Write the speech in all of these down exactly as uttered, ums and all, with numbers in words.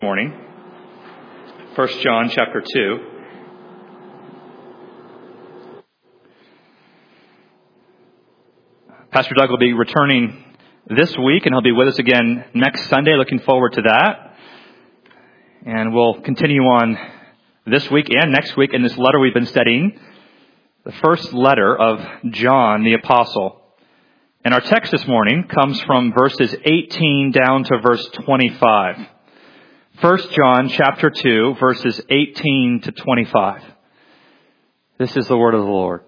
Morning. First John chapter two. Pastor Doug will be returning this week, and he'll be with us again next Sunday. Looking forward to that. And we'll continue on this week and next week in this letter we've been studying, the first letter of John the Apostle. And our text this morning comes from verses eighteen down to verse twenty-five. First John chapter two, verses eighteen to twenty-five. This is the word of the Lord.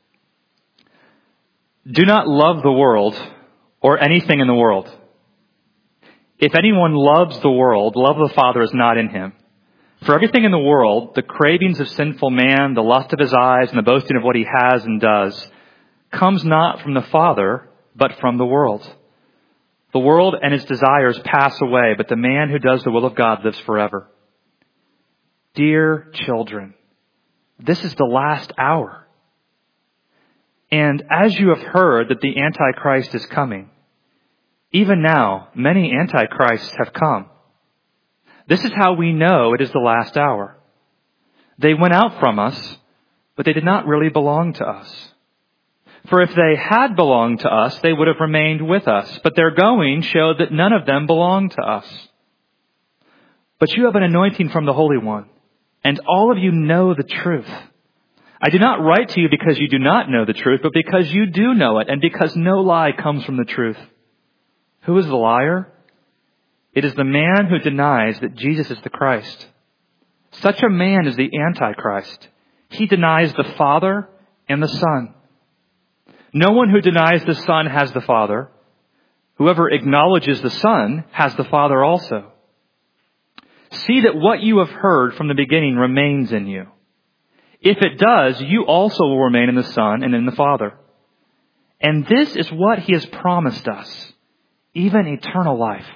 Do not love the world or anything in the world. If anyone loves the world, the love of the Father is not in him. For everything in the world, the cravings of sinful man, the lust of his eyes, and the boasting of what he has and does, comes not from the Father, but from the world. The world and its desires pass away, but the man who does the will of God lives forever. Dear children, this is the last hour. And as you have heard that the Antichrist is coming, even now many Antichrists have come. This is how we know it is the last hour. They went out from us, but they did not really belong to us. For if they had belonged to us, they would have remained with us. But their going showed that none of them belonged to us. But you have an anointing from the Holy One, and all of you know the truth. I do not write to you because you do not know the truth, but because you do know it, and because no lie comes from the truth. Who is the liar? It is the man who denies that Jesus is the Christ. Such a man is the Antichrist. He denies the Father and the Son. No one who denies the Son has the Father. Whoever acknowledges the Son has the Father also. See that what you have heard from the beginning remains in you. If it does, you also will remain in the Son and in the Father. And this is what He has promised us, even eternal life.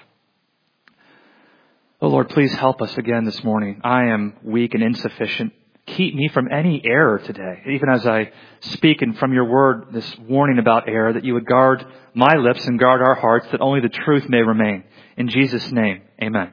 Oh Lord, please help us again this morning. I am weak and insufficient. Keep me from any error today, even as I speak and from your word this warning about error, that you would guard my lips and guard our hearts, that only the truth may remain. In Jesus' name, amen.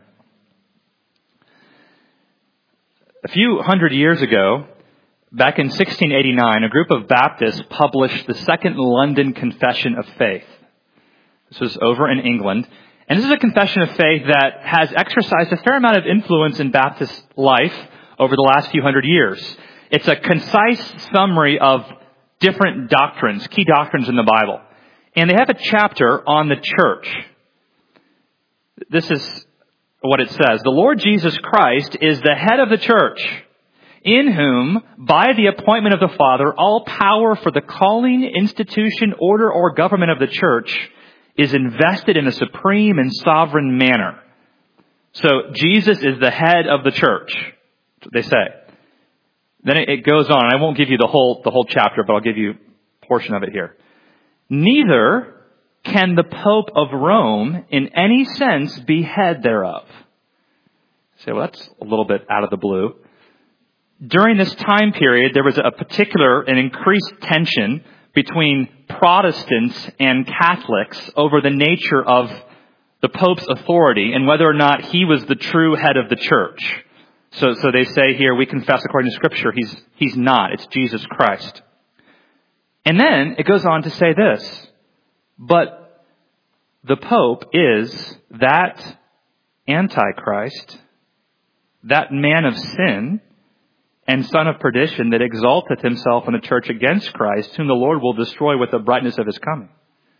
A few hundred years ago, back in sixteen eighty-nine, a group of Baptists published the Second London Confession of Faith. This was over in England. And this is a confession of faith that has exercised a fair amount of influence in Baptist life over the last few hundred years. It's a concise summary of different doctrines, key doctrines in the Bible. And they have a chapter on the church. This is what it says. The Lord Jesus Christ is the head of the church, in whom, by the appointment of the Father, all power for the calling, institution, order, or government of the church is invested in a supreme and sovereign manner. So Jesus is the head of the church. They say. Then it goes on. I won't give you the whole the whole chapter, but I'll give you a portion of it here. Neither can the Pope of Rome in any sense be head thereof. So well, that's a little bit out of the blue. During this time period, there was a particular and increased tension between Protestants and Catholics over the nature of the Pope's authority and whether or not he was the true head of the church. So, so they say here, we confess according to Scripture, he's, he's not. It's Jesus Christ. And then it goes on to say this, but the Pope is that Antichrist, that man of sin and son of perdition that exalteth himself in the church against Christ, whom the Lord will destroy with the brightness of his coming.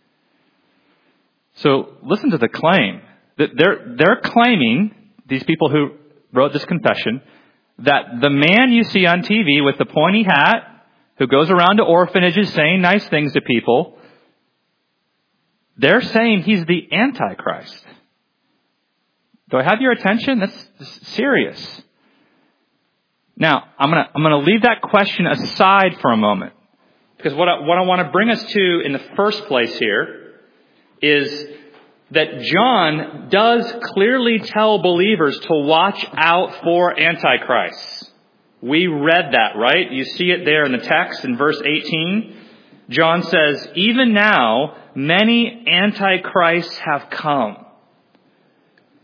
So listen to the claim. They're, they're claiming, these people who wrote this confession, that the man you see on T V with the pointy hat, who goes around to orphanages saying nice things to people, they're saying he's the Antichrist. Do I have your attention? That's, that's serious. Now, I'm gonna I'm gonna leave that question aside for a moment, because what I, what I want to bring us to in the first place here is that John does clearly tell believers to watch out for antichrists. We read that, right? You see it there in the text in verse eighteen. John says, even now, many antichrists have come.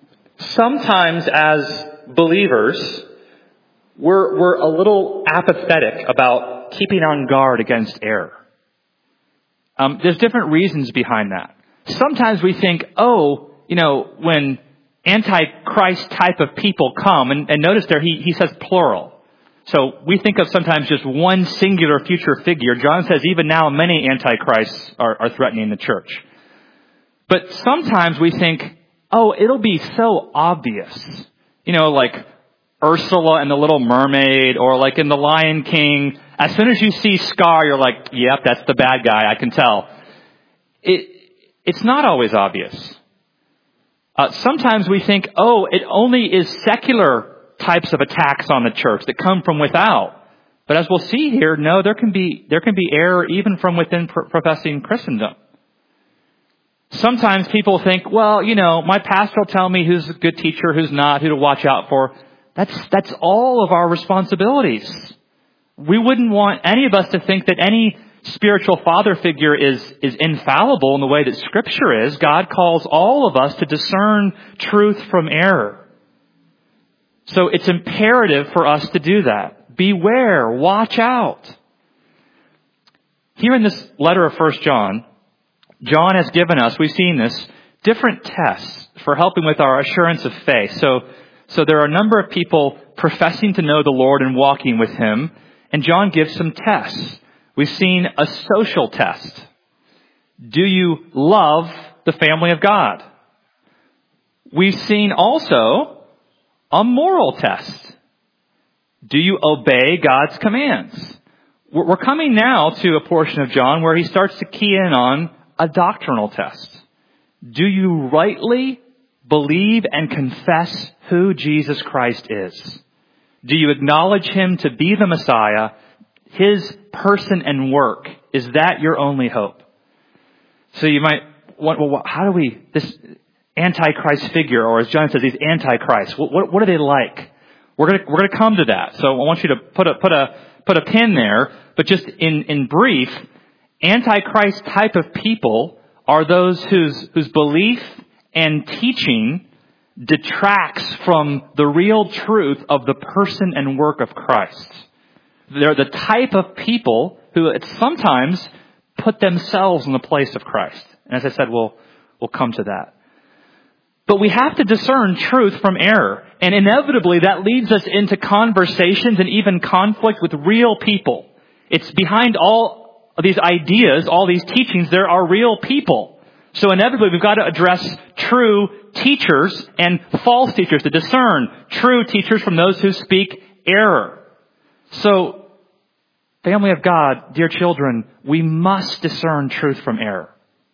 sometimes as believers, we're, we're a little apathetic about keeping on guard against error. Um, there's different reasons behind that. Sometimes we think, oh, you know, when Antichrist type of people come, and, and notice there he, he says plural. So we think of sometimes just one singular future figure. John says even now many antichrists are, are threatening the church. But sometimes we think, oh, it'll be so obvious. You know, like Ursula and the Little Mermaid, or like in The Lion King. As soon as you see Scar, you're like, yep, that's the bad guy, I can tell. It, it's not always obvious. Uh, sometimes we think, oh, it only is secular types of attacks on the church that come from without. But as we'll see here, no, there can be there can be error even from within pro- professing Christendom. Sometimes people think, well, you know, my pastor will tell me who's a good teacher, who's not, who to watch out for. That's that's all of our responsibilities. We wouldn't want any of us to think that any spiritual father figure is is infallible in the way that Scripture is. God calls all of us to discern truth from error. So it's imperative for us to do that. Beware, watch out. Here in this letter of First John, John has given us, we've seen this, different tests for helping with our assurance of faith. So, so there are a number of people professing to know the Lord and walking with Him, and John gives some tests. We've seen a social test. Do you love the family of God? We've seen also a moral test. Do you obey God's commands? We're coming now to a portion of John where he starts to key in on a doctrinal test. Do you rightly believe and confess who Jesus Christ is? Do you acknowledge Him to be the Messiah, His person and work? Is that your only hope? So you might want, well, how do we, this Antichrist figure, or as John says, these Antichrists, what, what, what are they like? We're going to, we're going to come to that. So I want you to put a, put a, put a pin there, but just in, in brief, Antichrist type of people are those whose, whose belief and teaching detracts from the real truth of the person and work of Christ. They're the type of people who sometimes put themselves in the place of Christ. And as I said, we'll, we'll come to that. But we have to discern truth from error. And inevitably that leads us into conversations and even conflict with real people. It's behind all of these ideas, all these teachings, there are real people. So inevitably we've got to address true teachers and false teachers, to discern true teachers from those who speak error. So, family of God, dear children, we must discern truth from error.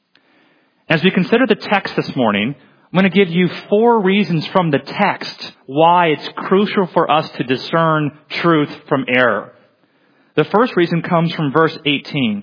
As we consider the text this morning, I'm going to give you four reasons from the text why it's crucial for us to discern truth from error. The first reason comes from verse eighteen.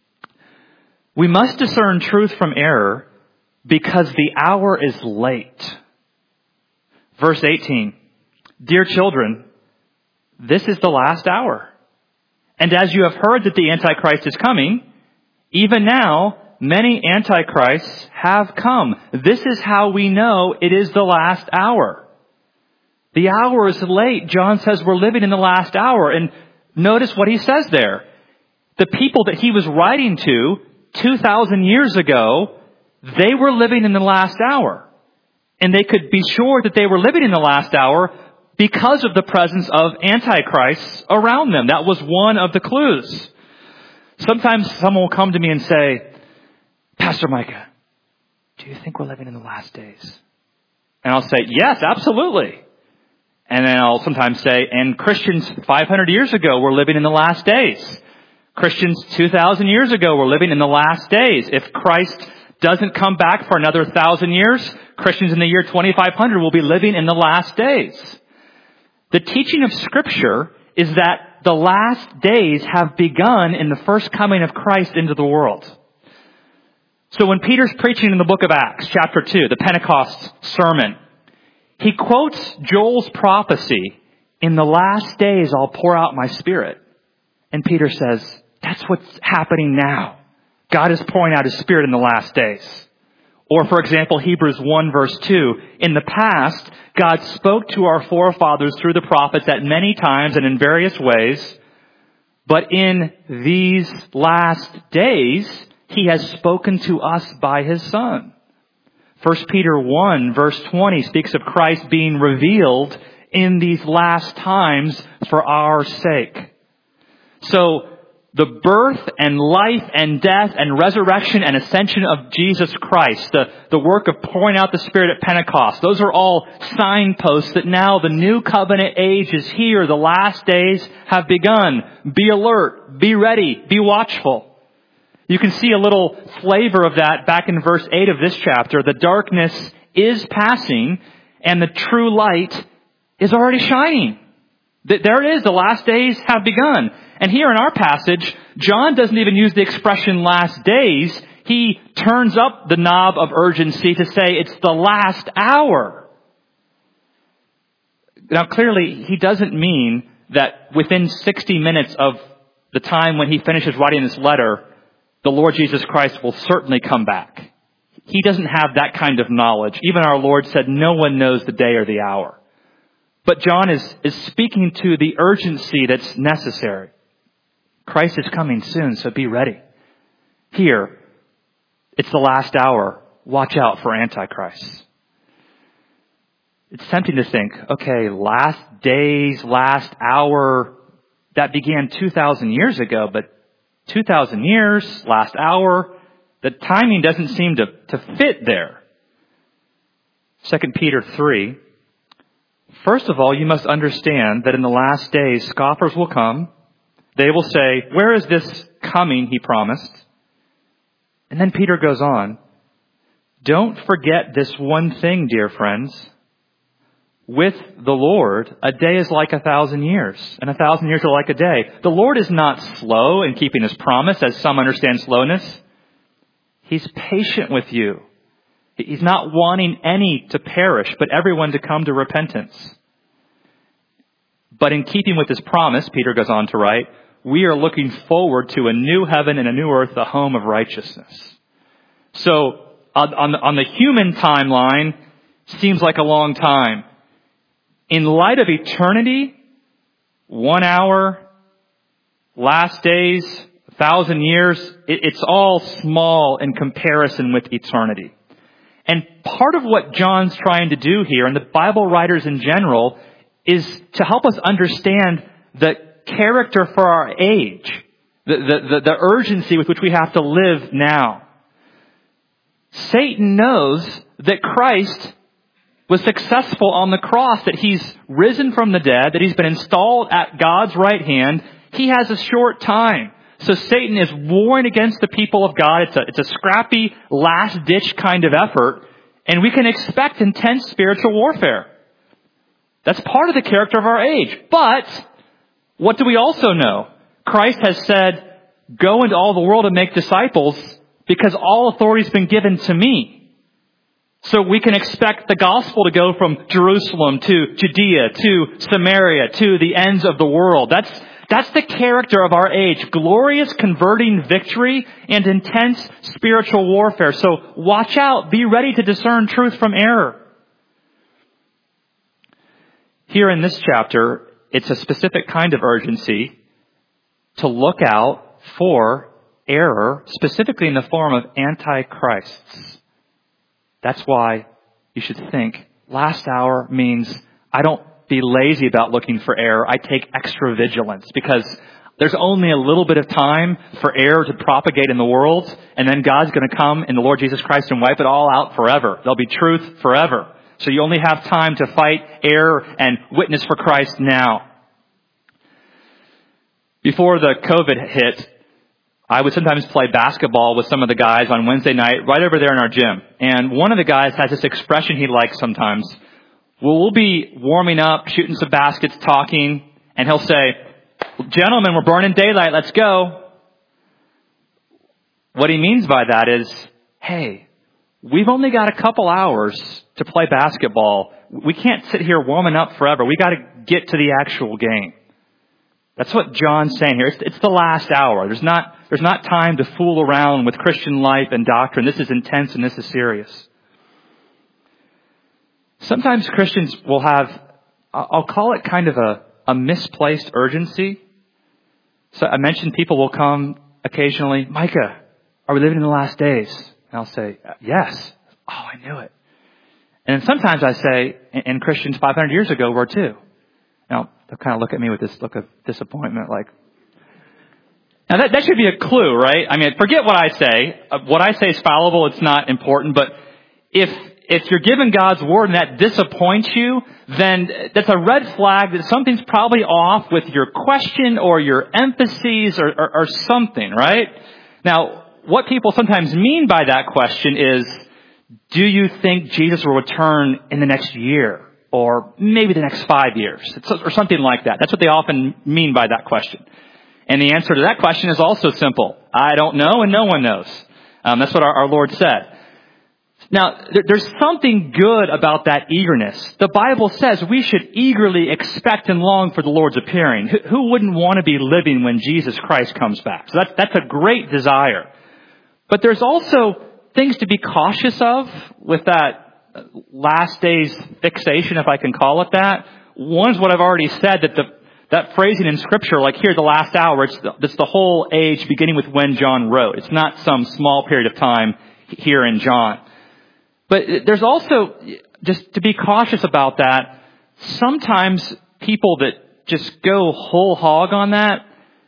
We must discern truth from error because the hour is late. Verse eighteen. Dear children, this is the last hour. And as you have heard that the Antichrist is coming, even now many antichrists have come. This is how we know it is the last hour. The hour is late. John says we're living in the last hour. And notice what he says there. The people that he was writing to two thousand years ago, they were living in the last hour. And they could be sure that they were living in the last hour because of the presence of antichrists around them. That was one of the clues. Sometimes someone will come to me and say, Pastor Micah, do you think we're living in the last days? And I'll say, yes, absolutely. And then I'll sometimes say, and Christians five hundred years ago were living in the last days. Christians two thousand years ago were living in the last days. If Christ doesn't come back for another thousand years, Christians in the year twenty-five hundred will be living in the last days. The teaching of Scripture is that the last days have begun in the first coming of Christ into the world. So when Peter's preaching in the book of Acts, chapter two, the Pentecost sermon, he quotes Joel's prophecy, in the last days I'll pour out my Spirit. And Peter says, that's what's happening now. God is pouring out His Spirit in the last days. Or, for example, Hebrews one verse two, in the past, God spoke to our forefathers through the prophets at many times and in various ways, but in these last days, He has spoken to us by His Son. First Peter one verse twenty speaks of Christ being revealed in these last times for our sake. So, the birth and life and death and resurrection and ascension of Jesus Christ, the, the work of pouring out the Spirit at Pentecost, those are all signposts that now the new covenant age is here. The last days have begun. Be alert. Be ready. Be watchful. You can see a little flavor of that back in verse eight of this chapter. The darkness is passing and the true light is already shining. There it is. The last days have begun. And here in our passage, John doesn't even use the expression last days. He turns up the knob of urgency to say it's the last hour. Now clearly, he doesn't mean that within sixty minutes of the time when he finishes writing this letter, the Lord Jesus Christ will certainly come back. He doesn't have that kind of knowledge. Even our Lord said no one knows the day or the hour. But John is, is speaking to the urgency that's necessary. Christ is coming soon, so be ready. Here, it's the last hour. Watch out for Antichrist. It's tempting to think, okay, last days, last hour, that began two thousand years ago, but two thousand years, last hour, the timing doesn't seem to, to fit there. Second Peter three. First of all, you must understand that in the last days, scoffers will come. They will say, where is this coming he promised? And then Peter goes on, don't forget this one thing, dear friends. With the Lord, a day is like a thousand years, and a thousand years are like a day. The Lord is not slow in keeping His promise, as some understand slowness. He's patient with you. He's not wanting any to perish, but everyone to come to repentance. But in keeping with His promise, Peter goes on to write, we are looking forward to a new heaven and a new earth, the home of righteousness. So, on, on, the, on the human timeline, seems like a long time. In light of eternity, one hour, last days, a thousand years, it, it's all small in comparison with eternity. And part of what John's trying to do here, and the Bible writers in general, is to help us understand the character for our age, the, the, the, the urgency with which we have to live now. Satan knows that Christ was successful on the cross, that He's risen from the dead, that He's been installed at God's right hand. He has a short time. So Satan is warring against the people of God. It's a, it's a scrappy, last-ditch kind of effort, and we can expect intense spiritual warfare. That's part of the character of our age. But what do we also know? Christ has said, go into all the world and make disciples because all authority has been given to me. So we can expect the gospel to go from Jerusalem to Judea to Samaria to the ends of the world. That's, that's the character of our age. Glorious converting victory and intense spiritual warfare. So watch out. Be ready to discern truth from error. Here in this chapter, it's a specific kind of urgency to look out for error, specifically in the form of antichrists. That's why you should think last hour means I don't be lazy about looking for error. I take extra vigilance because there's only a little bit of time for error to propagate in the world, and then God's going to come in the Lord Jesus Christ and wipe it all out forever. There'll be truth forever. So you only have time to fight error and witness for Christ now. Before the COVID hit, I would sometimes play basketball with some of the guys on Wednesday night right over there in our gym. And one of the guys has this expression he likes sometimes. Well, we'll be warming up, shooting some baskets, talking, and he'll say, gentlemen, we're burning daylight, let's go. What he means by that is, hey, we've only got a couple hours to play basketball. We can't sit here warming up forever. We got to get to the actual game. That's what John's saying here. It's, it's the last hour. There's not, There's not time to fool around with Christian life and doctrine. This is intense and this is serious. Sometimes Christians will have, I'll call it kind of a, a misplaced urgency. So I mentioned people will come occasionally, Micah, are we living in the last days? And I'll say, yes. Oh, I knew it. And then sometimes I say, and Christians five hundred years ago were too. Now, they'll kind of look at me with this look of disappointment, like, now that, that should be a clue, right? I mean, forget what I say. What I say is fallible. It's not important. But if, if you're given God's word and that disappoints you, then that's a red flag that something's probably off with your question or your emphases or, or, or something, right? Now, what people sometimes mean by that question is, do you think Jesus will return in the next year? Or maybe the next five years? Or something like that. That's what they often mean by that question. And the answer to that question is also simple. I don't know and no one knows. Um, that's what our, our Lord said. Now, there, there's something good about that eagerness. The Bible says we should eagerly expect and long for the Lord's appearing. Who, who wouldn't want to be living when Jesus Christ comes back? So that's, that's a great desire. But there's also things to be cautious of with that last days fixation, if I can call it that. One is what I've already said, that the that phrasing in Scripture, like here, the last hour, it's the, it's the whole age beginning with when John wrote. It's not some small period of time here in John. But there's also, just to be cautious about that, sometimes people that just go whole hog on that,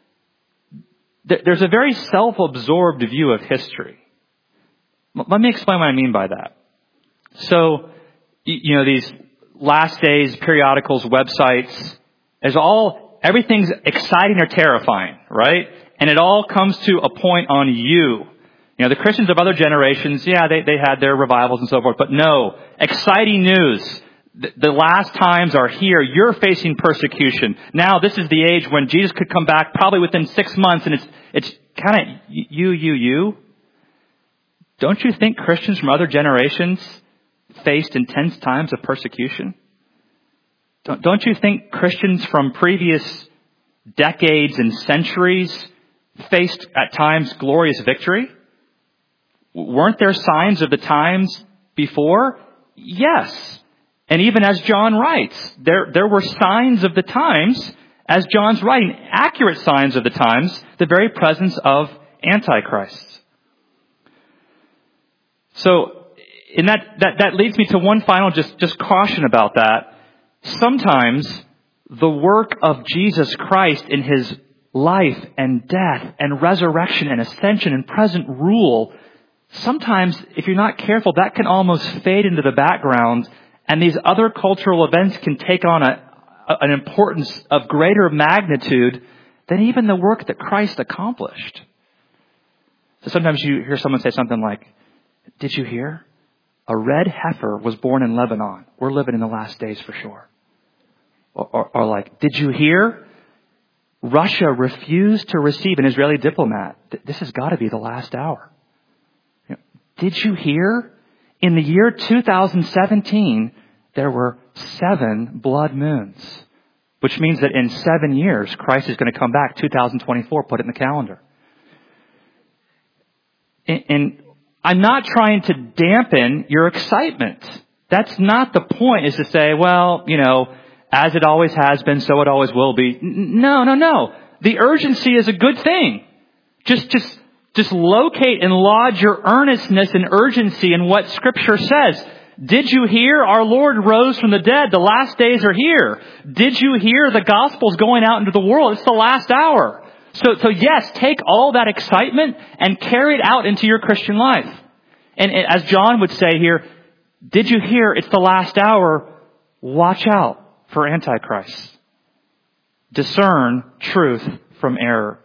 there's a very self-absorbed view of history. Let me explain what I mean by that. So, you know, these last days periodicals, websites, there's all, everything's exciting or terrifying, right? And it all comes to a point on you. You know, the Christians of other generations, yeah, they, they had their revivals and so forth, but no, exciting news. The, the last times are here. You're facing persecution. Now this is the age when Jesus could come back probably within six months and it's, it's kind of you, you, you. Don't you think Christians from other generations faced intense times of persecution? Don't, don't you think Christians from previous decades and centuries faced at times glorious victory? Weren't there signs of the times before? Yes. And even as John writes, there, there were signs of the times, as John's writing, accurate signs of the times, the very presence of Antichrist. So, in that, that, that leads me to one final just, just caution about that. Sometimes the work of Jesus Christ in His life and death and resurrection and ascension and present rule, sometimes, if you're not careful, that can almost fade into the background, and these other cultural events can take on a, a, an importance of greater magnitude than even the work that Christ accomplished. So sometimes you hear someone say something like, did you hear? A red heifer was born in Lebanon. We're living in the last days for sure. Or, or, or like, did you hear? Russia refused to receive an Israeli diplomat. This has got to be the last hour. You know, did you hear? In the year two thousand seventeen, there were seven blood moons. Which means that in seven years, Christ is going to come back, two thousand twenty-four, put it in the calendar. And, and I'm not trying to dampen your excitement. That's not the point, is to say, well, you know, as it always has been, so it always will be. No, no, no. The urgency is a good thing. Just, just, just locate and lodge your earnestness and urgency in what Scripture says. Did you hear? Our Lord rose from the dead. The last days are here. Did you hear? The gospel's going out into the world. It's the last hour. So, so yes, take all that excitement and carry it out into your Christian life. And, and as John would say here, did you hear? It's the last hour. Watch out for Antichrist. Discern truth from error.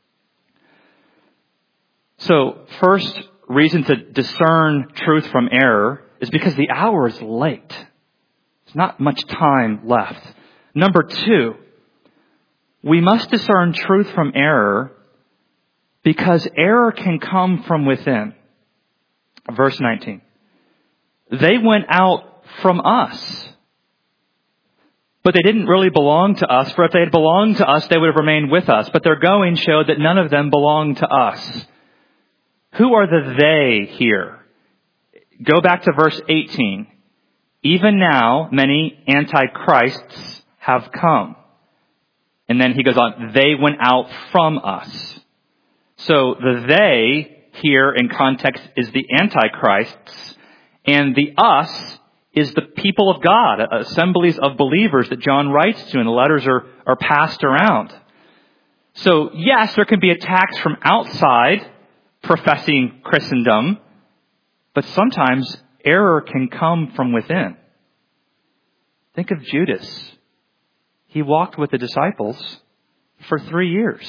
So, first reason to discern truth from error is because the hour is late. There's not much time left. Number two, we must discern truth from error because error can come from within. Verse nineteen. They went out from us, But they didn't really belong to us, for if they had belonged to us, they would have remained with us. But their going showed that none of them belonged to us. Who are the they here? Go back to verse eighteen. Even now, many antichrists have come. And then he goes on, they went out from us. So the they here in context is the antichrists, and the us is the people of God, assemblies of believers that John writes to, and the letters are, are passed around. So yes, there can be attacks from outside professing Christendom, but sometimes error can come from within. Think of Judas. He walked with the disciples for three years.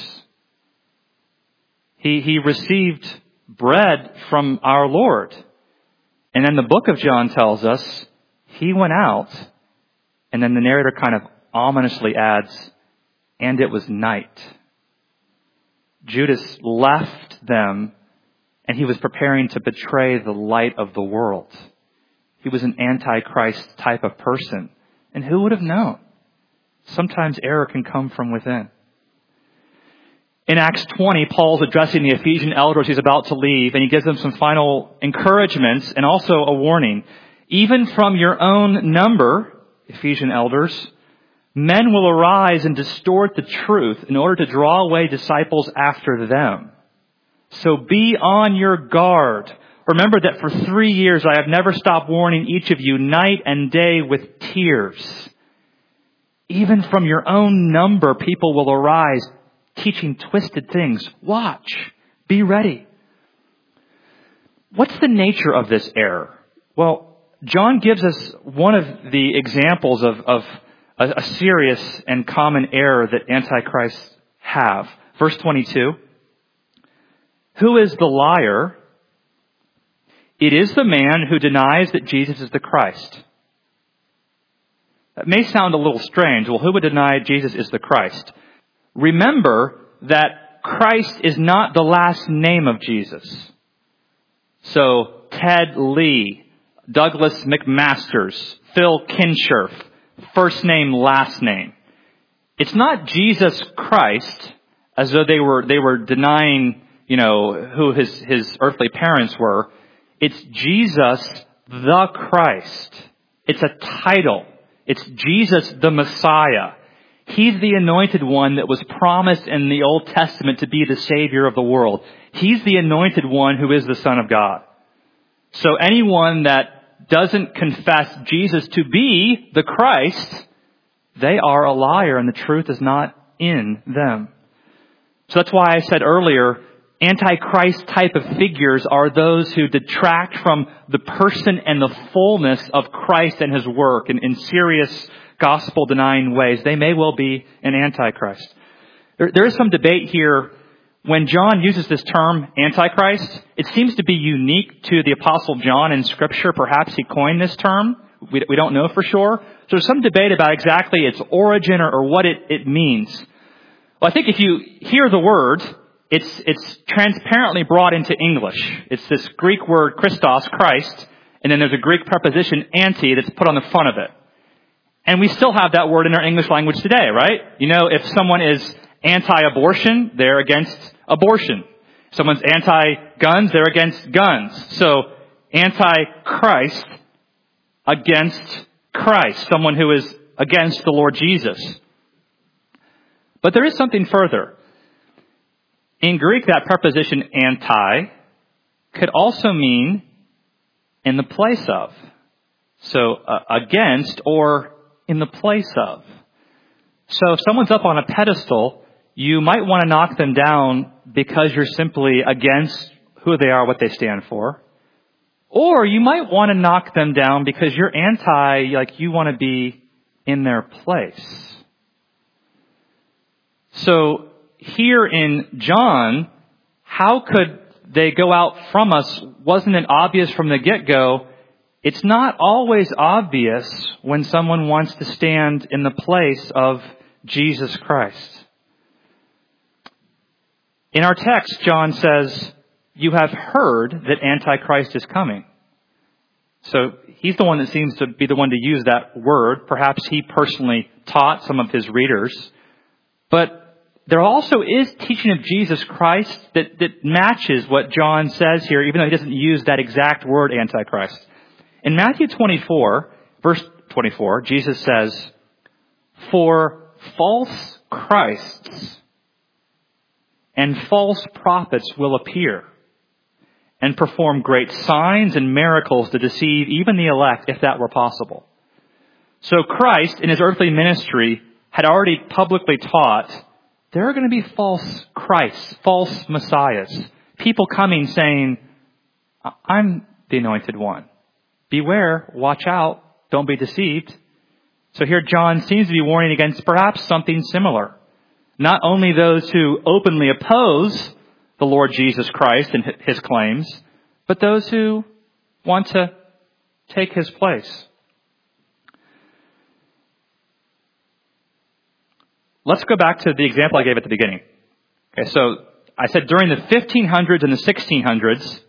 He, he received bread from our Lord. And then the book of John tells us he went out, and then the narrator kind of ominously adds, and it was night. Judas left them, and he was preparing to betray the light of the world. He was an antichrist type of person. And who would have known? Sometimes error can come from within. In Acts twenty, Paul's addressing the Ephesian elders he's about to leave, and he gives them some final encouragements and also a warning. Even from your own number, Ephesian elders, men will arise and distort the truth in order to draw away disciples after them. So be on your guard. Remember that for three years I have never stopped warning each of you night and day with tears. Even from your own number, people will arise teaching twisted things. Watch. Be ready. What's the nature of this error? Well, John gives us one of the examples of, of a, a serious and common error that antichrists have. Verse twenty-two. Who is the liar? It is the man who denies that Jesus is the Christ. That may sound a little strange. Well, who would deny Jesus is the Christ? Remember that Christ is not the last name of Jesus. So, Ted Lee, Douglas McMasters, Phil Kinsherf, first name, last name. It's not Jesus Christ, as though they were they were denying, you know, who his, his earthly parents were. It's Jesus the Christ. It's a title. It's Jesus the Messiah. He's the anointed one that was promised in the Old Testament to be the Savior of the world. He's the anointed one who is the Son of God. So anyone that doesn't confess Jesus to be the Christ, they are a liar and the truth is not in them. So that's why I said earlier, Antichrist type of figures are those who detract from the person and the fullness of Christ and His work in, in serious gospel-denying ways. They may well be an Antichrist. There, there is some debate here. When John uses this term, Antichrist, it seems to be unique to the Apostle John in Scripture. Perhaps he coined this term. We, we don't know for sure. So there's some debate about exactly its origin or, or what it, it means. Well, I think if you hear the word, It's, it's transparently brought into English. It's this Greek word Christos, Christ, and then there's a Greek preposition anti that's put on the front of it. And we still have that word in our English language today, right? You know, if someone is anti-abortion, they're against abortion. If someone's anti-guns, they're against guns. So, anti-Christ against Christ, someone who is against the Lord Jesus. But there is something further. In Greek, that preposition anti could also mean in the place of. So, uh, against or in the place of. So, if someone's up on a pedestal, you might want to knock them down because you're simply against who they are, what they stand for. Or you might want to knock them down because you're anti, like you want to be in their place. So, here in John, how could they go out from us? Wasn't it obvious from the get-go? It's not always obvious when someone wants to stand in the place of Jesus Christ. In our text, John says, you have heard that Antichrist is coming. So he's the one that seems to be the one to use that word. Perhaps he personally taught some of his readers. But there also is teaching of Jesus Christ that, that matches what John says here, even though he doesn't use that exact word, Antichrist. In Matthew twenty-four, verse twenty-four, Jesus says, "For false Christs and false prophets will appear and perform great signs and miracles to deceive even the elect, if that were possible." So Christ, in his earthly ministry, had already publicly taught there are going to be false Christs, false messiahs, people coming saying, "I'm the anointed one. Beware, watch out, don't be deceived." So here John seems to be warning against perhaps something similar. Not only those who openly oppose the Lord Jesus Christ and his claims, but those who want to take his place. Let's go back to the example I gave at the beginning. Okay, so I said during the fifteen hundreds and the sixteen hundreds,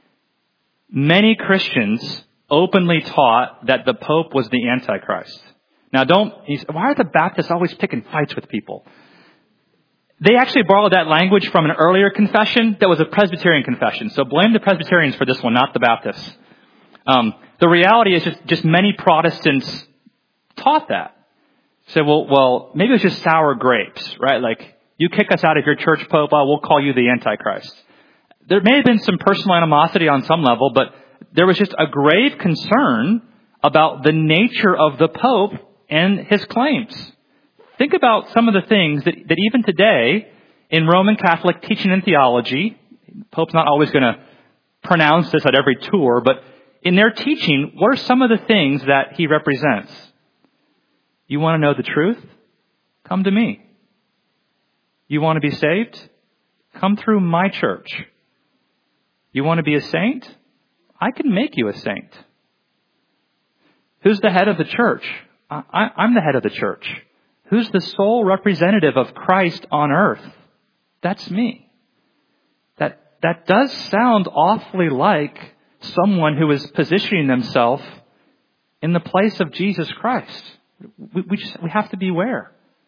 many Christians openly taught that the Pope was the Antichrist. Now don't, why are the Baptists always picking fights with people? They actually borrowed that language from an earlier confession that was a Presbyterian confession. So blame the Presbyterians for this one, not the Baptists. Um, the reality is just, just many Protestants taught that. Say, well, well, maybe it was just sour grapes, right? Like, you kick us out of your church, Pope, well, we'll call you the Antichrist. There may have been some personal animosity on some level, but there was just a grave concern about the nature of the Pope and his claims. Think about some of the things that, that even today in Roman Catholic teaching and theology, the Pope's not always going to pronounce this at every tour, but in their teaching, what are some of the things that he represents? You want to know the truth? Come to me. You want to be saved? Come through my church. You want to be a saint? I can make you a saint. Who's the head of the church? I, I'm the head of the church. Who's the sole representative of Christ on earth? That's me. That, that does sound awfully like someone who is positioning themselves in the place of Jesus Christ. We, we just, we have to beware.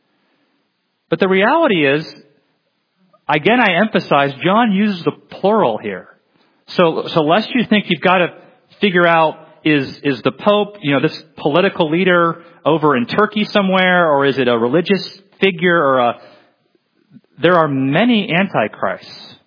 But the reality is, again, I emphasize, John uses the plural here. So, so lest you think you've got to figure out, is, is the Pope, you know, this political leader over in Turkey somewhere, or is it a religious figure, or a, there are many antichrists.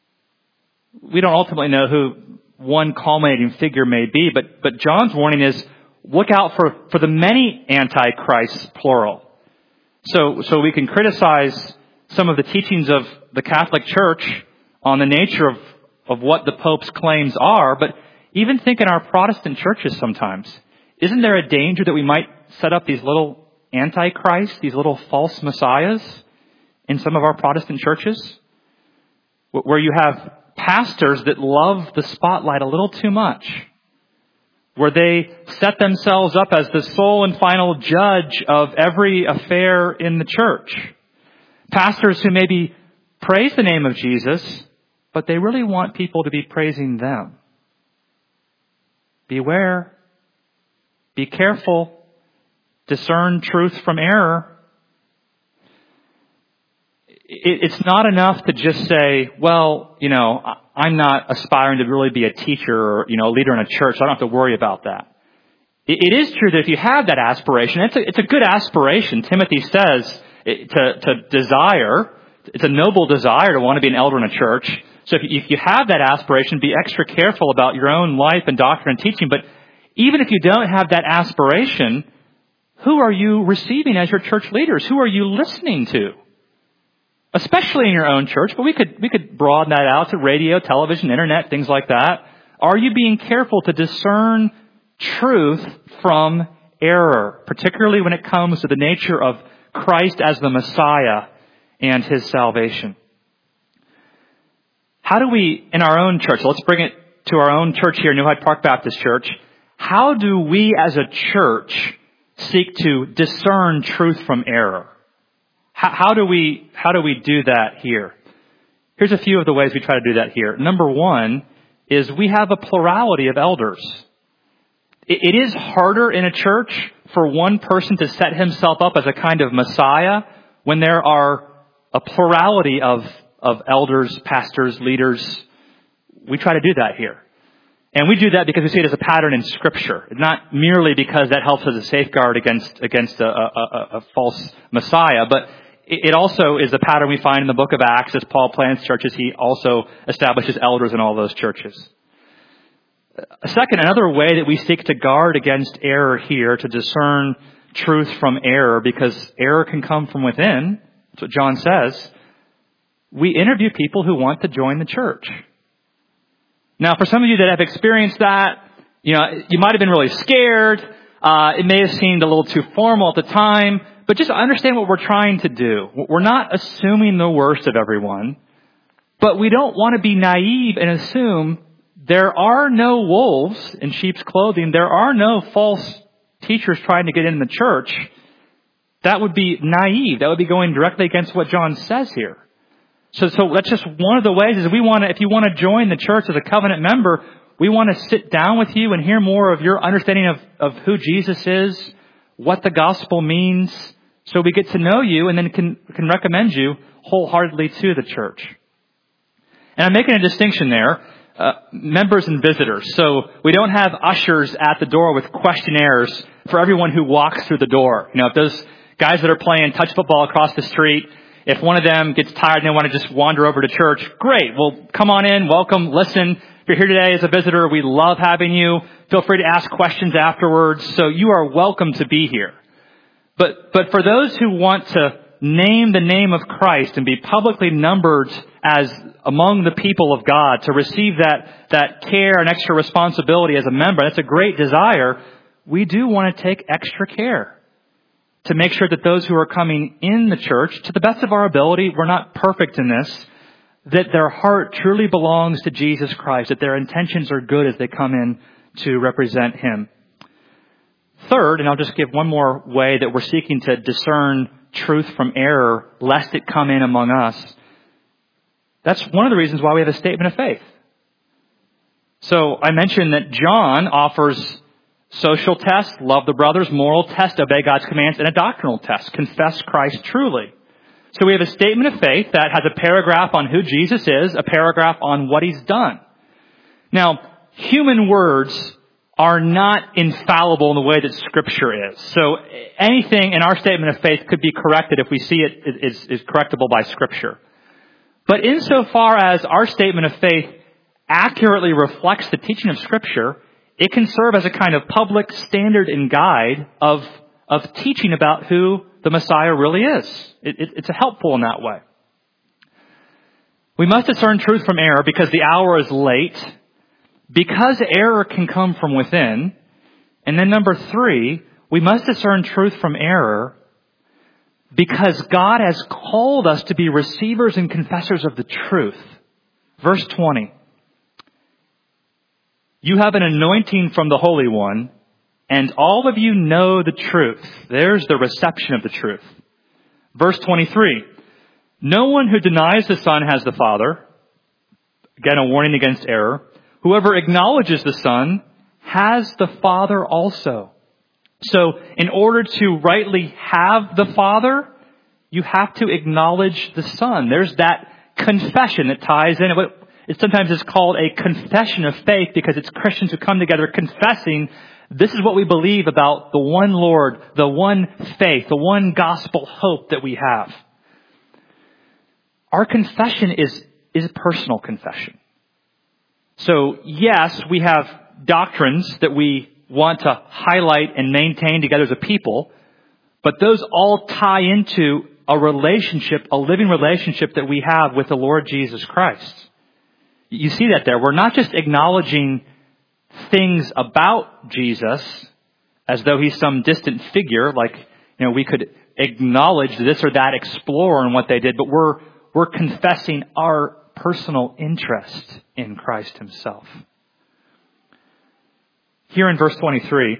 We don't ultimately know who one culminating figure may be, but, but John's warning is, look out for, for the many antichrists, plural. So, so we can criticize some of the teachings of the Catholic Church on the nature of, of what the Pope's claims are, but even think in our Protestant churches sometimes. Isn't there a danger that we might set up these little antichrists, these little false messiahs in some of our Protestant churches? Where you have pastors that love the spotlight a little too much. Where they set themselves up as the sole and final judge of every affair in the church. Pastors who maybe praise the name of Jesus, but they really want people to be praising them. Beware. Be careful. Discern truth from error. It's not enough to just say, well, you know, I'm not aspiring to really be a teacher or, you know, a leader in a church, so I don't have to worry about that. It is true that if you have that aspiration, it's a, it's a good aspiration. Timothy says to, to desire, it's a noble desire to want to be an elder in a church. So if you, if you have that aspiration, be extra careful about your own life and doctrine and teaching. But even if you don't have that aspiration, who are you receiving as your church leaders? Who are you listening to? Especially in your own church, but we could we could broaden that out to radio, television, internet, things like that. Are you being careful to discern truth from error, particularly when it comes to the nature of Christ as the Messiah and his salvation? How do we, in our own church, let's bring it to our own church here, New Hyde Park Baptist Church, how do we as a church seek to discern truth from error? How, how do we, how do we do that here? Here's a few of the ways we try to do that here. Number one is we have a plurality of elders. It is harder in a church for one person to set himself up as a kind of Messiah when there are a plurality of, of elders, pastors, leaders. We try to do that here. And we do that because we see it as a pattern in Scripture, not merely because that helps as a safeguard against against a, a, a false Messiah, but it also is a pattern we find in the book of Acts. As Paul plants churches, he also establishes elders in all those churches. Second, another way that we seek to guard against error here, to discern truth from error, because error can come from within, that's what John says, we interview people who want to join the church. Now, for some of you that have experienced that, you know, you might have been really scared. Uh, it may have seemed a little too formal at the time, but just understand what we're trying to do. We're not assuming the worst of everyone, but we don't want to be naive and assume there are no wolves in sheep's clothing. There are no false teachers trying to get in the church. That would be naive. That would be going directly against what John says here. So, so that's just one of the ways is we want to, if you want to join the church as a covenant member, we want to sit down with you and hear more of your understanding of, of who Jesus is, what the gospel means, so we get to know you and then can, can recommend you wholeheartedly to the church. And I'm making a distinction there, uh, members and visitors. So we don't have ushers at the door with questionnaires for everyone who walks through the door. You know, if those guys that are playing touch football across the street, if one of them gets tired and they want to just wander over to church, great. Well, come on in, welcome, listen. If you're here today as a visitor, we love having you. Feel free to ask questions afterwards. So you are welcome to be here. But, but for those who want to name the name of Christ and be publicly numbered as among the people of God, to receive that, that care and extra responsibility as a member, that's a great desire. We do want to take extra care to make sure that those who are coming in the church, to the best of our ability, we're not perfect in this, that their heart truly belongs to Jesus Christ, that their intentions are good as they come in to represent Him. Third, and I'll just give one more way that we're seeking to discern truth from error, lest it come in among us. That's one of the reasons why we have a statement of faith. So I mentioned that John offers social test, love the brothers, moral test, obey God's commands, and a doctrinal test, confess Christ truly. So we have a statement of faith that has a paragraph on who Jesus is, a paragraph on what He's done. Now, human words are not infallible in the way that Scripture is. So anything in our statement of faith could be corrected if we see it is, is correctable by Scripture. But insofar as our statement of faith accurately reflects the teaching of Scripture, it can serve as a kind of public standard and guide of, of teaching about who the Messiah really is. It, it, it's helpful in that way. We must discern truth from error because the hour is late, because error can come from within. And then number three, we must discern truth from error because God has called us to be receivers and confessors of the truth. Verse twenty. You have an anointing from the Holy One, and all of you know the truth. There's the reception of the truth. Verse twenty-three. No one who denies the Son has the Father. Again, a warning against error. Whoever acknowledges the Son has the Father also. So, in order to rightly have the Father, you have to acknowledge the Son. There's that confession that ties in. It sometimes is called a confession of faith because it's Christians who come together confessing this is what we believe about the one Lord, the one faith, the one gospel hope that we have. Our confession is, is personal confession. So yes, we have doctrines that we want to highlight and maintain together as a people, but those all tie into a relationship, a living relationship that we have with the Lord Jesus Christ. You see that there. We're not just acknowledging things about Jesus as though He's some distant figure, like, you know, we could acknowledge this or that explorer and what they did, but we're, we're confessing our personal interest in Christ Himself. Here in verse twenty-three,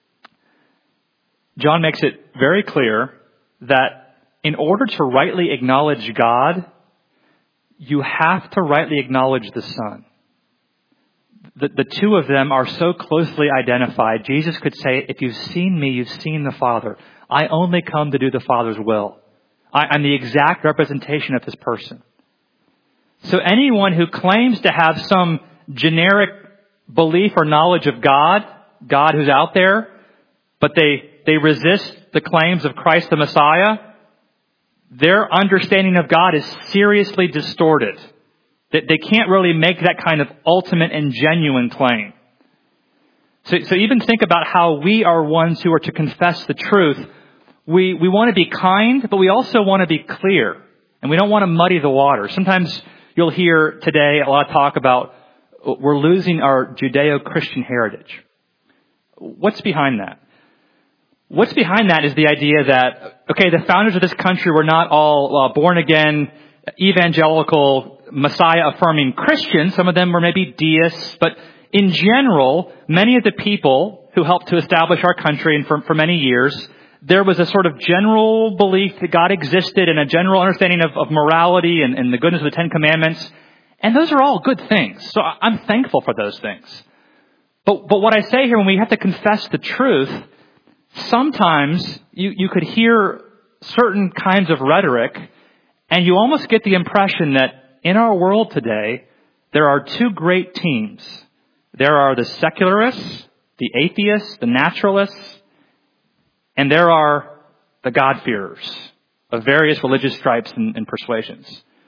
John makes it very clear that in order to rightly acknowledge God, you have to rightly acknowledge the Son. the, the two of them are so closely identified. Jesus could say, if you've seen me, you've seen the Father. I only come to do the Father's will. I, I'm the exact representation of this person. So anyone who claims to have some generic belief or knowledge of God, God who's out there, but they, they resist the claims of Christ the Messiah, their understanding of God is seriously distorted. That they can't really make that kind of ultimate and genuine claim. So, so even think about how we are ones who are to confess the truth. We, we want to be kind, but we also want to be clear. And we don't want to muddy the water. Sometimes you'll hear today a lot of talk about we're losing our Judeo-Christian heritage. What's behind that? What's behind that is the idea that, okay, the founders of this country were not all uh, born-again, evangelical, Messiah-affirming Christians. Some of them were maybe deists. But in general, many of the people who helped to establish our country and for, for many years, there was a sort of general belief that God existed and a general understanding of, of morality and, and the goodness of the Ten Commandments. And those are all good things. So I'm thankful for those things. But, but what I say here, when we have to confess the truth, sometimes you, you could hear certain kinds of rhetoric, and you almost get the impression that in our world today, there are two great teams. There are the secularists, the atheists, the naturalists, and there are the God-fearers of various religious stripes and, and persuasions.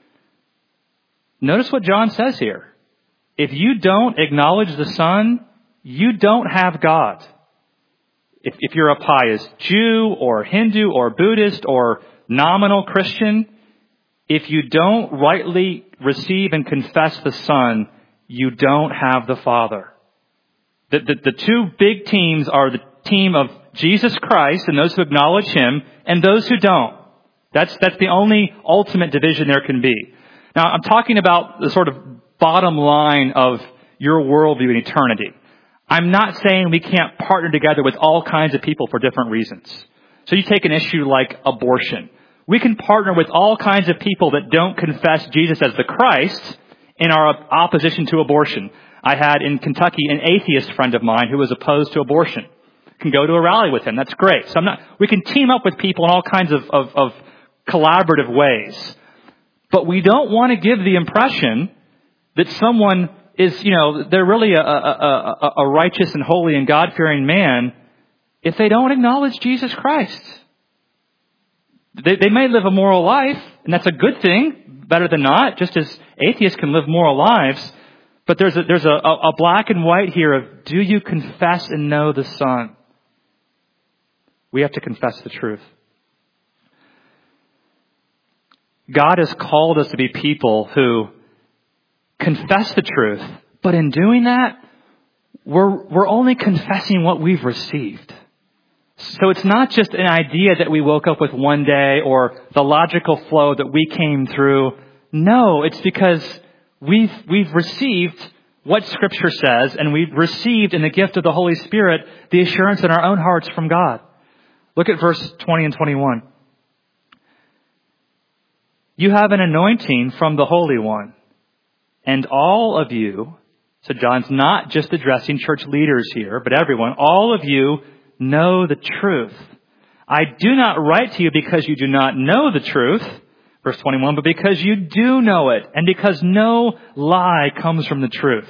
Notice what John says here. If you don't acknowledge the Son, you don't have God. If, if you're a pious Jew or Hindu or Buddhist or nominal Christian, if you don't rightly receive and confess the Son, you don't have the Father. The, the, the two big teams are the team of Jesus Christ and those who acknowledge Him and those who don't. That's, that's the only ultimate division there can be. Now, I'm talking about the sort of bottom line of your worldview in eternity. I'm not saying we can't partner together with all kinds of people for different reasons. So you take an issue like abortion. We can partner with all kinds of people that don't confess Jesus as the Christ in our opposition to abortion. I had in Kentucky an atheist friend of mine who was opposed to abortion. Can go to a rally with him. That's great. So I'm not, we can team up with people in all kinds of, of, of collaborative ways. But we don't want to give the impression that someone is, you know, they're really a, a, a, a righteous and holy and God-fearing man if they don't acknowledge Jesus Christ. They, they may live a moral life, and that's a good thing, better than not, just as atheists can live moral lives. But there's a, there's a, a black and white here of, do you confess and know the Son? We have to confess the truth. God has called us to be people who confess the truth, but in doing that, we're, we're only confessing what we've received. So it's not just an idea that we woke up with one day or the logical flow that we came through. No, it's because we've, we've received what Scripture says, and we've received in the gift of the Holy Spirit the assurance in our own hearts from God. Look at verse twenty and twenty-one. You have an anointing from the Holy One, and all of you, so John's not just addressing church leaders here, but everyone, all of you know the truth. I do not write to you because you do not know the truth, verse twenty-one, but because you do know it, and because no lie comes from the truth.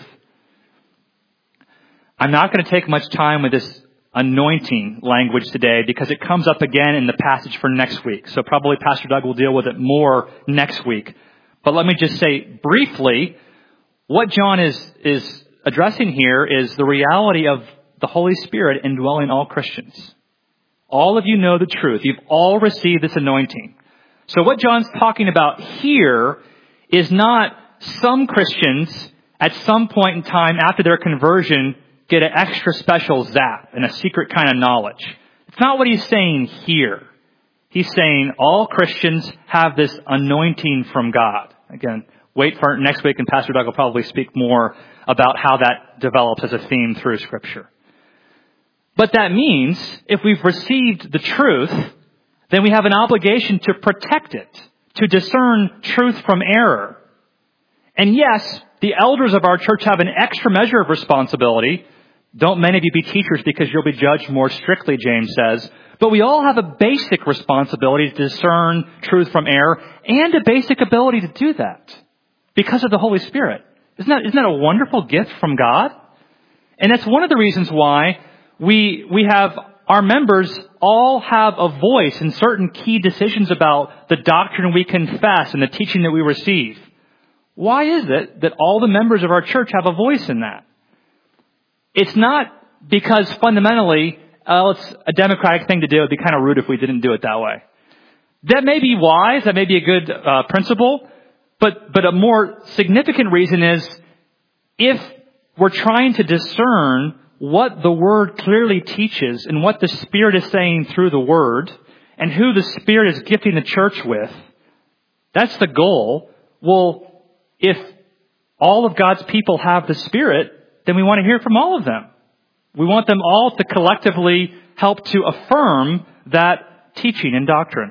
I'm not going to take much time with this anointing language today because it comes up again in the passage for next week. So probably Pastor Doug will deal with it more next week. But let me just say briefly, what John is, is addressing here is the reality of the Holy Spirit indwelling all Christians. All of you know the truth. You've all received this anointing. So what John's talking about here is not some Christians at some point in time after their conversion get an extra special zap and a secret kind of knowledge. It's not what he's saying here. He's saying all Christians have this anointing from God. Again, wait for next week and Pastor Doug will probably speak more about how that develops as a theme through Scripture. But that means if we've received the truth, then we have an obligation to protect it, to discern truth from error. And yes, The elders of our church have an extra measure of responsibility. Don't many of you be teachers because you'll be judged more strictly, James says. But we all have a basic responsibility to discern truth from error and a basic ability to do that because of the Holy Spirit. Isn't that, isn't that a wonderful gift from God? And that's one of the reasons why we, we have our members all have a voice in certain key decisions about the doctrine we confess and the teaching that we receive. Why is it that all the members of our church have a voice in that? It's not because fundamentally, uh, it's a democratic thing to do. It'd be kind of rude if we didn't do it that way. That may be wise. That may be a good uh, principle. But, but a more significant reason is if we're trying to discern what the Word clearly teaches and what the Spirit is saying through the Word and who the Spirit is gifting the church with, that's the goal. Well, if all of God's people have the Spirit, then we want to hear from all of them. We want them all to collectively help to affirm that teaching and doctrine.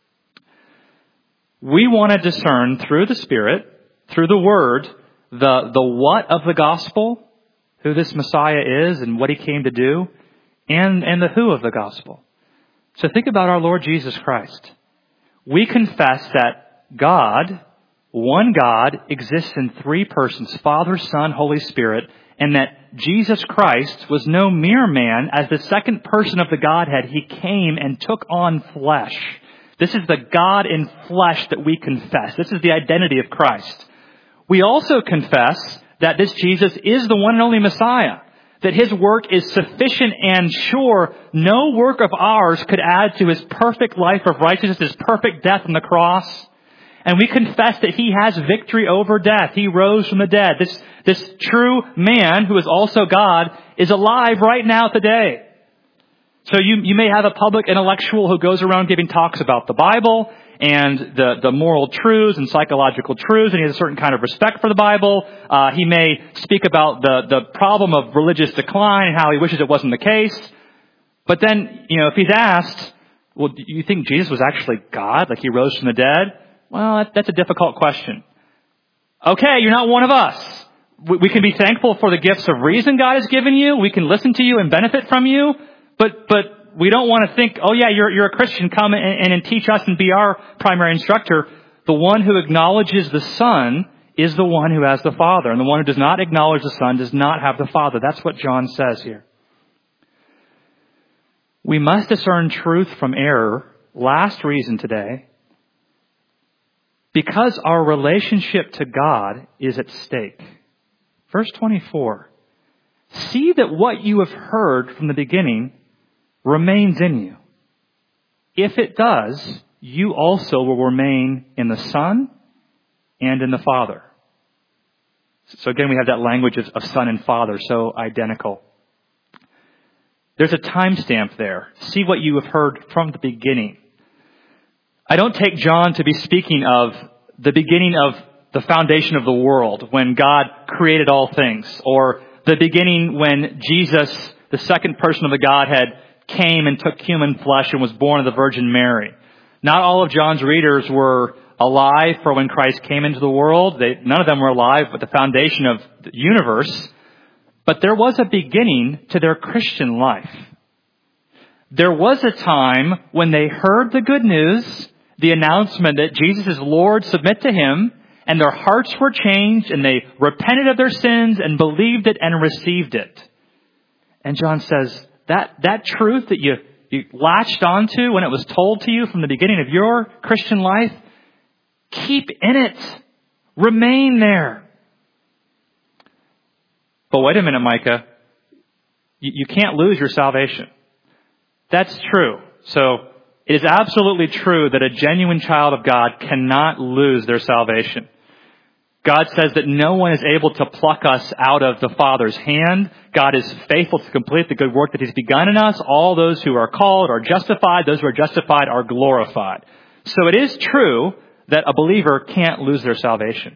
We want to discern through the Spirit, through the Word, the, the what of the gospel, who this Messiah is and what He came to do, and, and the who of the gospel. So think about our Lord Jesus Christ. We confess that God, one God, exists in three persons, Father, Son, Holy Spirit, and that Jesus Christ was no mere man. As the second person of the Godhead, He came and took on flesh. This is the God in flesh that we confess. This is the identity of Christ. We also confess that this Jesus is the one and only Messiah, that His work is sufficient and sure. No work of ours could add to His perfect life of righteousness, His perfect death on the cross. And we confess that He has victory over death. He rose from the dead. This, this true man, who is also God, is alive right now today. So you, you may have a public intellectual who goes around giving talks about the Bible and the, the moral truths and psychological truths, and he has a certain kind of respect for the Bible. Uh, he may speak about the, the problem of religious decline and how he wishes it wasn't the case. But then, you know, if he's asked, well, do you think Jesus was actually God, like He rose from the dead? Well, that, that's a difficult question. Okay, you're not one of us. We, we can be thankful for the gifts of reason God has given you. We can listen to you and benefit from you. But, but we don't want to think, oh yeah, you're, you're a Christian, come and, and teach us and be our primary instructor. The one who acknowledges the Son is the one who has the Father. And the one who does not acknowledge the Son does not have the Father. That's what John says here. We must discern truth from error. Last reason today. Because our relationship to God is at stake. Verse twenty-four. See that what you have heard from the beginning remains in you. If it does, you also will remain in the Son and in the Father. So again, we have that language of, of Son and Father, so identical. There's a timestamp there. See what you have heard from the beginning. I don't take John to be speaking of the beginning of the foundation of the world, when God created all things, or the beginning when Jesus, the second person of the Godhead, came and took human flesh and was born of the Virgin Mary. Not all of John's readers were alive for when Christ came into the world. They, none of them were alive with the foundation of the universe. But there was a beginning to their Christian life. There was a time when they heard the good news, the announcement that Jesus is Lord, submit to Him, and their hearts were changed, and they repented of their sins and believed it and received it. And John says, that, that truth that you, you latched onto when it was told to you from the beginning of your Christian life, keep in it. Remain there. But wait a minute, Micah. You, you can't lose your salvation. That's true. So it is absolutely true that a genuine child of God cannot lose their salvation. God says that no one is able to pluck us out of the Father's hand. God is faithful to complete the good work that He's begun in us. All those who are called are justified. Those who are justified are glorified. So it is true that a believer can't lose their salvation.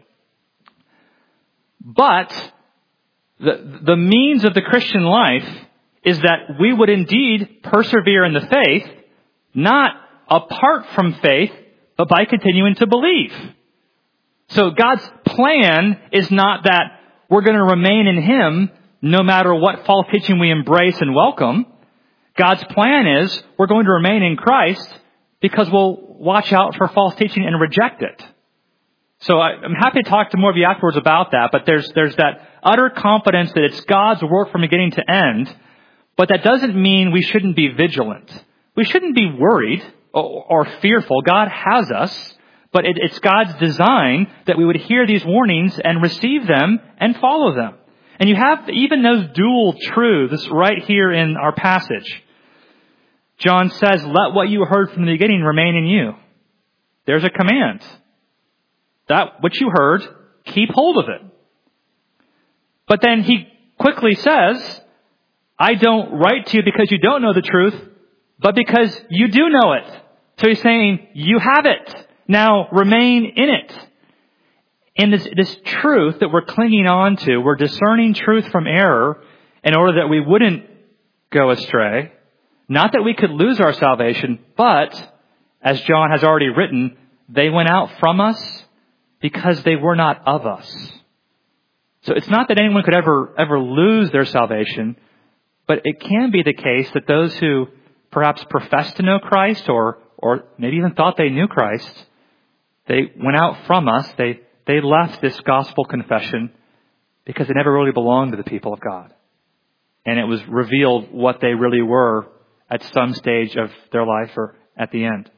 But the, the means of the Christian life is that we would indeed persevere in the faith, not apart from faith, but by continuing to believe. So God's plan is not that we're going to remain in Him no matter what false teaching we embrace and welcome. God's plan is we're going to remain in Christ because we'll watch out for false teaching and reject it. So I, I'm happy to talk to more of you afterwards about that, but there's there's that utter confidence that it's God's work from beginning to end, but that doesn't mean we shouldn't be vigilant. We shouldn't be worried or, or fearful. God has us, but it, it's God's design that we would hear these warnings and receive them and follow them. And you have even those dual truths right here in our passage. John says, let what you heard from the beginning remain in you. There's a command. That which you heard, keep hold of it. But then he quickly says, I don't write to you because you don't know the truth, but because you do know it. So he's saying, you have it. Now remain in it. And this, this truth that we're clinging on to, we're discerning truth from error in order that we wouldn't go astray. Not that we could lose our salvation, but, as John has already written, they went out from us because they were not of us. So it's not that anyone could ever, ever lose their salvation, but it can be the case that those who perhaps profess to know Christ or, or maybe even thought they knew Christ, they went out from us, they, they left this gospel confession because they never really belonged to the people of God. And it was revealed what they really were at some stage of their life or at the end.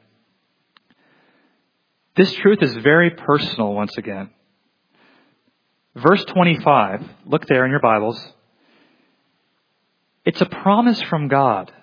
This truth is very personal once again. Verse twenty-five, look there in your Bibles. It's a promise from God.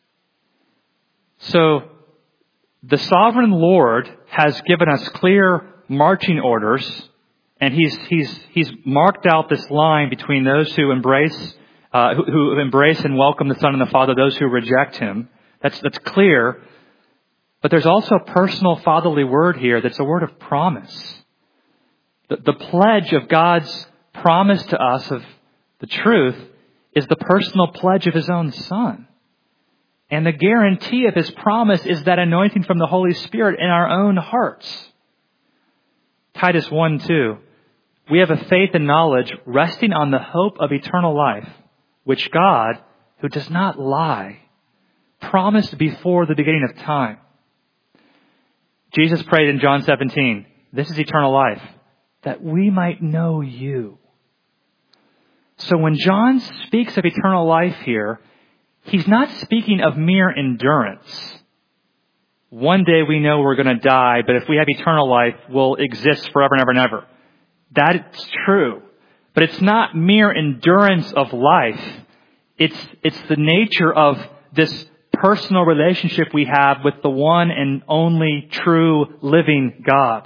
So, the sovereign Lord has given us clear marching orders, and He's He's He's marked out this line between those who embrace uh, who, who embrace and welcome the Son and the Father, those who reject Him. That's that's clear. But there's also a personal fatherly word here that's a word of promise. The, the pledge of God's promise to us of the truth is the personal pledge of His own Son. And the guarantee of His promise is that anointing from the Holy Spirit in our own hearts. Titus one two. We have a faith and knowledge resting on the hope of eternal life, which God, who does not lie, promised before the beginning of time. Jesus prayed in John seventeen, this is eternal life, that we might know you. So when John speaks of eternal life here, he's not speaking of mere endurance. One day we know we're going to die, but if we have eternal life, we'll exist forever and ever and ever. That's true. But it's not mere endurance of life. It's, it's the nature of this personal relationship we have with the one and only true living God.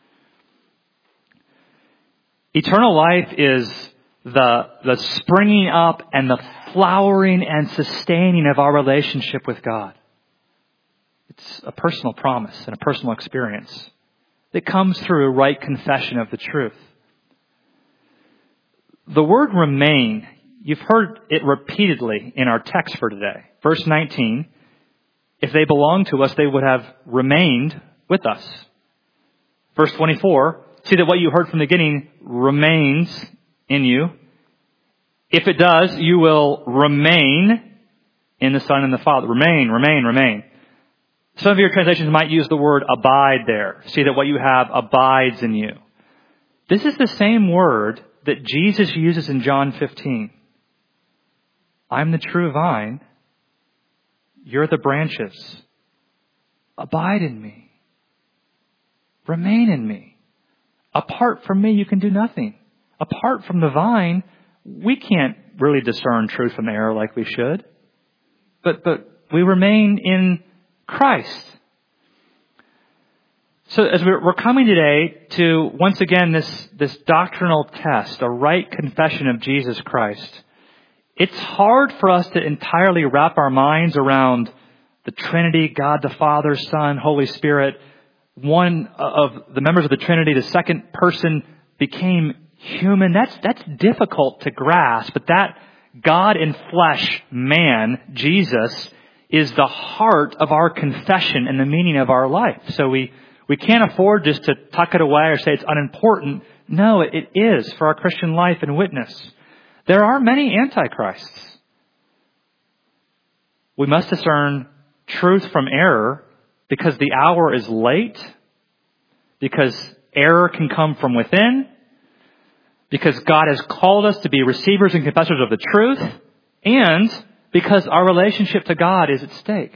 Eternal life is the, the springing up and the flowering and sustaining of our relationship with God. It's a personal promise and a personal experience that comes through a right confession of the truth. The word remain, you've heard it repeatedly in our text for today. Verse nineteen, if they belonged to us, they would have remained with us. Verse twenty-four, see that what you heard from the beginning remains in you. If it does, you will remain in the Son and the Father. Remain, remain, remain. Some of your translations might use the word abide there. See that what you have abides in you. This is the same word that Jesus uses in John fifteen. I'm the true vine. You're the branches. Abide in me. Remain in me. Apart from me, you can do nothing. Apart from the vine, we can't really discern truth from error like we should. But, but we remain in Christ. So as we're, we're coming today to, once again, this, this doctrinal test, a right confession of Jesus Christ, it's hard for us to entirely wrap our minds around the Trinity, God the Father, Son, Holy Spirit. One of the members of the Trinity, the second person, became human. That's, that's difficult to grasp, but that God in flesh, man, Jesus, is the heart of our confession and the meaning of our life. So we, we can't afford just to tuck it away or say it's unimportant. No, it is for our Christian life and witness. There are many antichrists. We must discern truth from error because the hour is late, because error can come from within, because God has called us to be receivers and confessors of the truth, and because our relationship to God is at stake.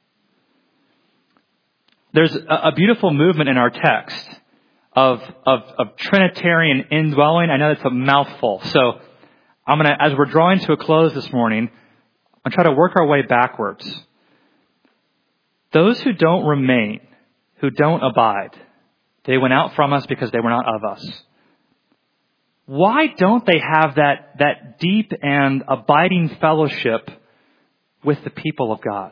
There's a beautiful movement in our text of, of, of Trinitarian indwelling. I know it's a mouthful. So I'm going to, as we're drawing to a close this morning, I'm trying to work our way backwards. Those who don't remain, who don't abide, they went out from us because they were not of us. Why don't they have that, that deep and abiding fellowship with the people of God?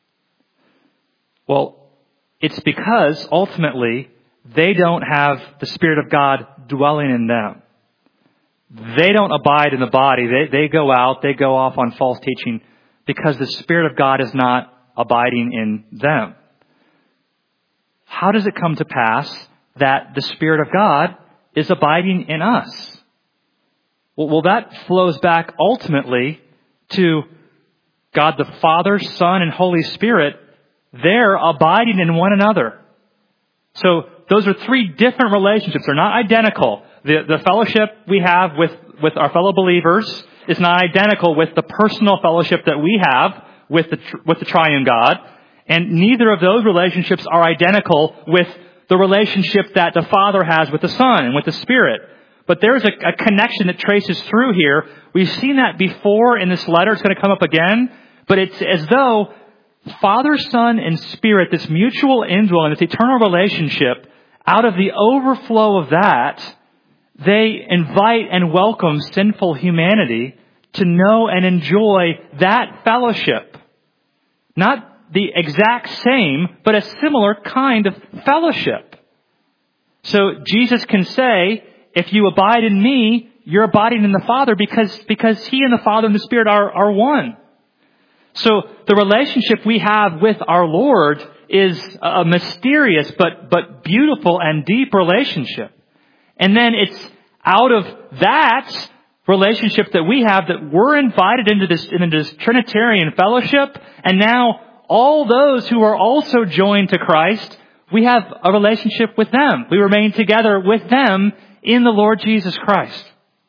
Well, it's because ultimately they don't have the Spirit of God dwelling in them. They don't abide in the body. They, they go out, they go off on false teaching because the Spirit of God is not abiding in them. How does it come to pass that the Spirit of God is abiding in us? Well, well that flows back ultimately to God the Father, Son, and Holy Spirit. They're abiding in one another. So those are three different relationships. They're not identical. The, the fellowship we have with, with our fellow believers is not identical with the personal fellowship that we have with the, with the triune God. And neither of those relationships are identical with the relationship that the Father has with the Son and with the Spirit. But there's a, a connection that traces through here. We've seen that before in this letter. It's going to come up again. But it's as though Father, Son, and Spirit, this mutual indwelling, this eternal relationship, out of the overflow of that, they invite and welcome sinful humanity to know and enjoy that fellowship. Not the exact same, but a similar kind of fellowship. So Jesus can say, if you abide in me, you're abiding in the Father because, because He and the Father and the Spirit are, are one. So the relationship we have with our Lord is a mysterious but, but beautiful and deep relationship. And then it's out of that relationship that we have that we're invited into this, into this Trinitarian fellowship. And now all those who are also joined to Christ, we have a relationship with them. We remain together with them in the Lord Jesus Christ.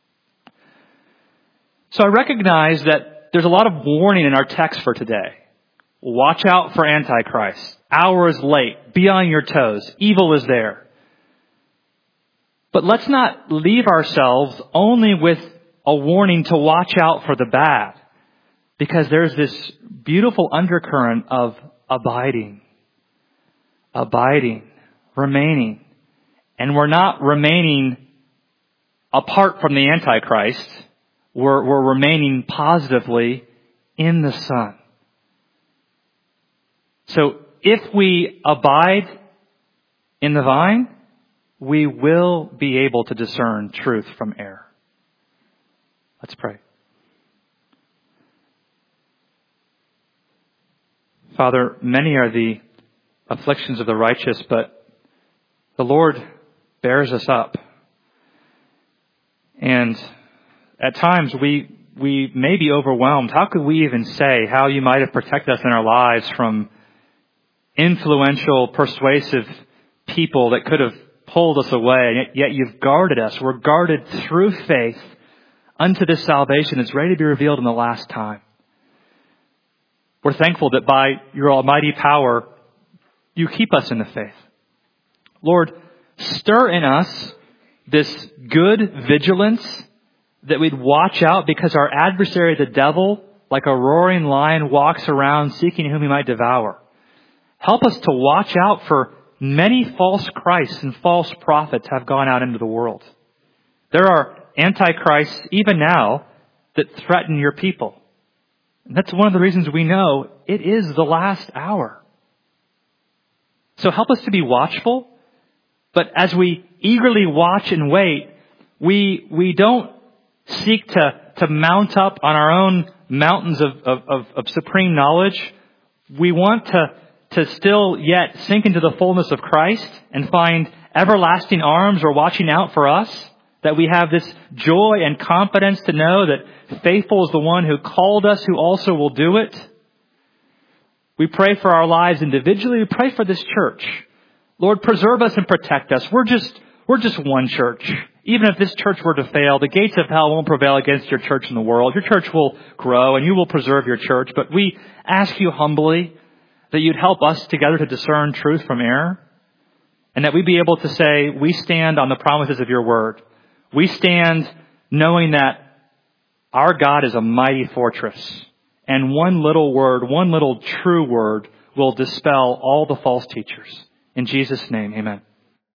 So I recognize that there's a lot of warning in our text for today. Watch out for Antichrist. Hour is late. Be on your toes. Evil is there. But let's not leave ourselves only with a warning to watch out for the bad. Because there's this beautiful undercurrent of abiding. Abiding. Remaining. And we're not remaining apart from the Antichrist. We're, we're remaining positively in the Son. So if we abide in the vine, we will be able to discern truth from error. Let's pray. Father, many are the afflictions of the righteous, but the Lord bears us up. And at times we we may be overwhelmed. How could we even say how you might have protected us in our lives from influential, persuasive people that could have pulled us away? Yet, yet you've guarded us. We're guarded through faith unto this salvation that's ready to be revealed in the last time. We're thankful that by your almighty power, you keep us in the faith. Lord, stir in us this good vigilance that we'd watch out because our adversary, the devil, like a roaring lion, walks around seeking whom he might devour. Help us to watch out for many false Christs and false prophets have gone out into the world. There are antichrists even now that threaten your people. And that's one of the reasons we know it is the last hour. So help us to be watchful. But as we eagerly watch and wait, we we don't seek to, to mount up on our own mountains of, of, of, of supreme knowledge. We want to, to still yet sink into the fullness of Christ and find everlasting arms are watching out for us, that we have this joy and confidence to know that faithful is the one who called us, who also will do it. We pray for our lives individually. We pray for this church. Lord, preserve us and protect us. We're just, we're just one church. Even if this church were to fail, the gates of hell won't prevail against your church in the world. Your church will grow and you will preserve your church. But we ask you humbly that you'd help us together to discern truth from error, and that we'd be able to say, we stand on the promises of your word. We stand knowing that our God is a mighty fortress, and one little word, one little true word will dispel all the false teachers. In Jesus' name, amen.